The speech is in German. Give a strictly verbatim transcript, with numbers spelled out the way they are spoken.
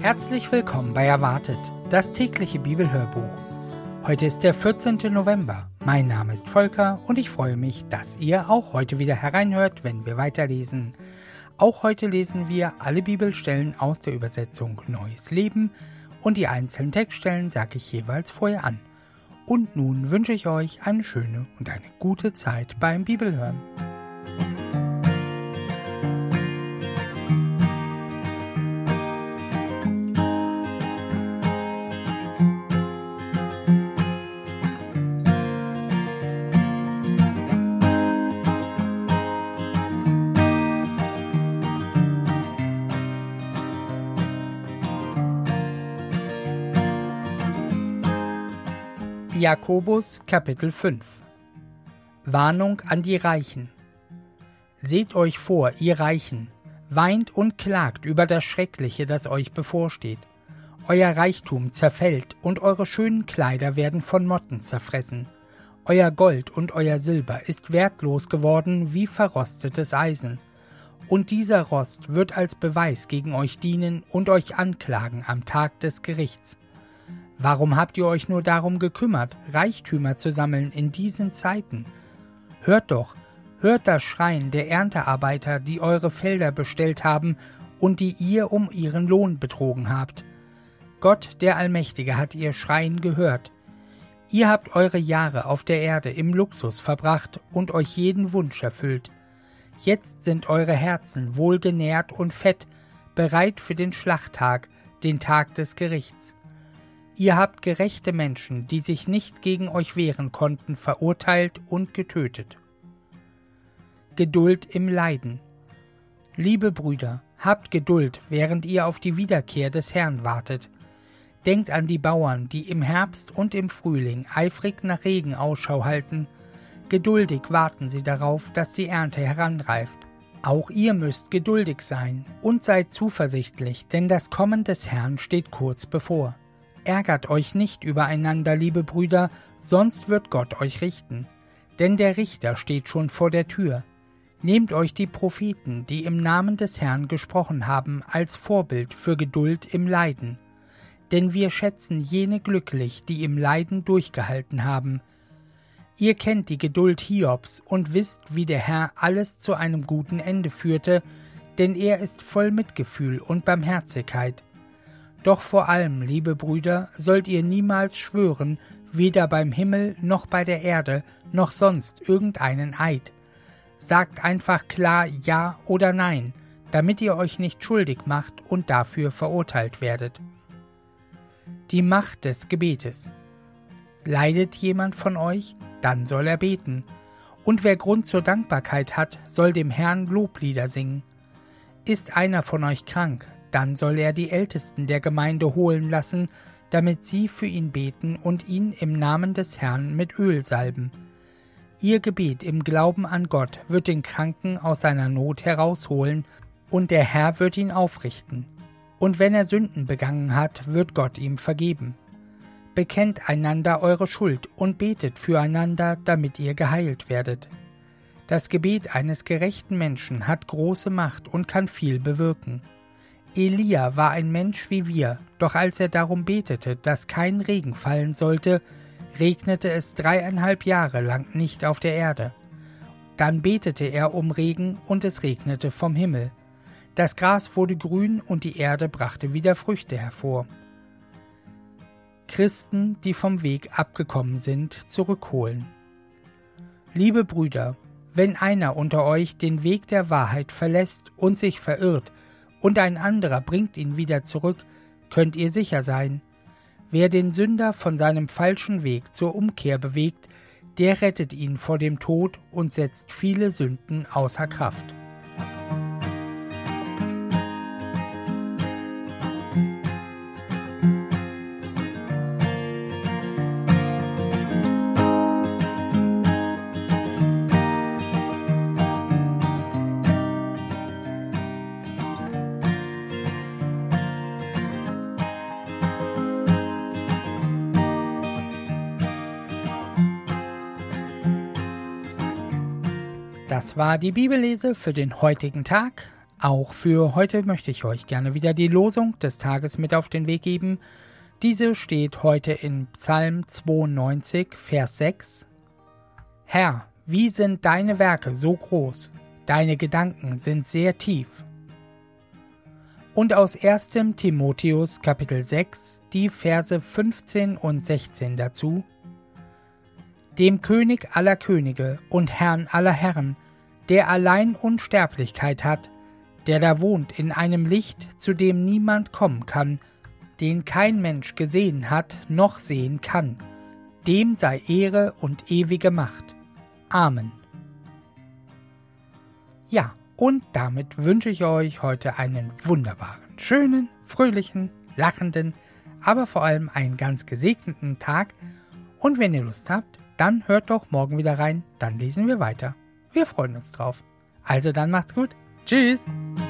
Herzlich willkommen bei Erwartet, das tägliche Bibelhörbuch. Heute ist der vierzehnte November. Mein Name ist Volker und ich freue mich, dass ihr auch heute wieder hereinhört, wenn wir weiterlesen. Auch heute lesen wir alle Bibelstellen aus der Übersetzung Neues Leben und die einzelnen Textstellen sage ich jeweils vorher an. Und nun wünsche ich euch eine schöne und eine gute Zeit beim Bibelhören. Jakobus Kapitel fünf. Warnung an die Reichen. Seht euch vor, ihr Reichen, weint und klagt über das Schreckliche, das euch bevorsteht. Euer Reichtum zerfällt und eure schönen Kleider werden von Motten zerfressen. Euer Gold und euer Silber ist wertlos geworden wie verrostetes Eisen. Und dieser Rost wird als Beweis gegen euch dienen und euch anklagen am Tag des Gerichts. Warum habt ihr euch nur darum gekümmert, Reichtümer zu sammeln in diesen Zeiten? Hört doch, hört das Schreien der Erntearbeiter, die eure Felder bestellt haben und die ihr um ihren Lohn betrogen habt. Gott, der Allmächtige, hat ihr Schreien gehört. Ihr habt eure Jahre auf der Erde im Luxus verbracht und euch jeden Wunsch erfüllt. Jetzt sind eure Herzen wohlgenährt und fett, bereit für den Schlachttag, den Tag des Gerichts. Ihr habt gerechte Menschen, die sich nicht gegen euch wehren konnten, verurteilt und getötet. Geduld im Leiden. Liebe Brüder, habt Geduld, während ihr auf die Wiederkehr des Herrn wartet. Denkt an die Bauern, die im Herbst und im Frühling eifrig nach Regen Ausschau halten. Geduldig warten sie darauf, dass die Ernte heranreift. Auch ihr müsst geduldig sein und seid zuversichtlich, denn das Kommen des Herrn steht kurz bevor. Ärgert euch nicht übereinander, liebe Brüder, sonst wird Gott euch richten. Denn der Richter steht schon vor der Tür. Nehmt euch die Propheten, die im Namen des Herrn gesprochen haben, als Vorbild für Geduld im Leiden. Denn wir schätzen jene glücklich, die im Leiden durchgehalten haben. Ihr kennt die Geduld Hiobs und wisst, wie der Herr alles zu einem guten Ende führte, denn er ist voll Mitgefühl und Barmherzigkeit. Doch vor allem, liebe Brüder, sollt ihr niemals schwören, weder beim Himmel noch bei der Erde, noch sonst irgendeinen Eid. Sagt einfach klar Ja oder Nein, damit ihr euch nicht schuldig macht und dafür verurteilt werdet. Die Macht des Gebetes. Leidet jemand von euch? Dann soll er beten. Und wer Grund zur Dankbarkeit hat, soll dem Herrn Loblieder singen. Ist einer von euch krank? Dann soll er die Ältesten der Gemeinde holen lassen, damit sie für ihn beten und ihn im Namen des Herrn mit Öl salben. Ihr Gebet im Glauben an Gott wird den Kranken aus seiner Not herausholen, und der Herr wird ihn aufrichten. Und wenn er Sünden begangen hat, wird Gott ihm vergeben. Bekennt einander eure Schuld und betet füreinander, damit ihr geheilt werdet. Das Gebet eines gerechten Menschen hat große Macht und kann viel bewirken. Elia war ein Mensch wie wir, doch als er darum betete, dass kein Regen fallen sollte, regnete es dreieinhalb Jahre lang nicht auf der Erde. Dann betete er um Regen und es regnete vom Himmel. Das Gras wurde grün und die Erde brachte wieder Früchte hervor. Christen, die vom Weg abgekommen sind, zurückholen. Liebe Brüder, wenn einer unter euch den Weg der Wahrheit verlässt und sich verirrt, und ein anderer bringt ihn wieder zurück, könnt ihr sicher sein. Wer den Sünder von seinem falschen Weg zur Umkehr bewegt, der rettet ihn vor dem Tod und setzt viele Sünden außer Kraft. Das war die Bibellese für den heutigen Tag, Auch für heute möchte ich euch gerne wieder die Losung des Tages mit auf den Weg geben. Diese steht heute in Psalm zweiundneunzig, Vers sechs. Herr, wie sind deine Werke so groß? Deine Gedanken sind sehr tief. Und aus erstem Timotheus Kapitel sechs, die Verse fünfzehn und sechzehn dazu. Dem König aller Könige und Herrn aller Herren, der allein Unsterblichkeit hat, der da wohnt in einem Licht, zu dem niemand kommen kann, den kein Mensch gesehen hat noch sehen kann, dem sei Ehre und ewige Macht. Amen. Ja, und damit wünsche ich euch heute einen wunderbaren, schönen, fröhlichen, lachenden, aber vor allem einen ganz gesegneten Tag. Und wenn ihr Lust habt, dann hört doch morgen wieder rein, dann lesen wir weiter. Wir freuen uns drauf. Also dann macht's gut. Tschüss.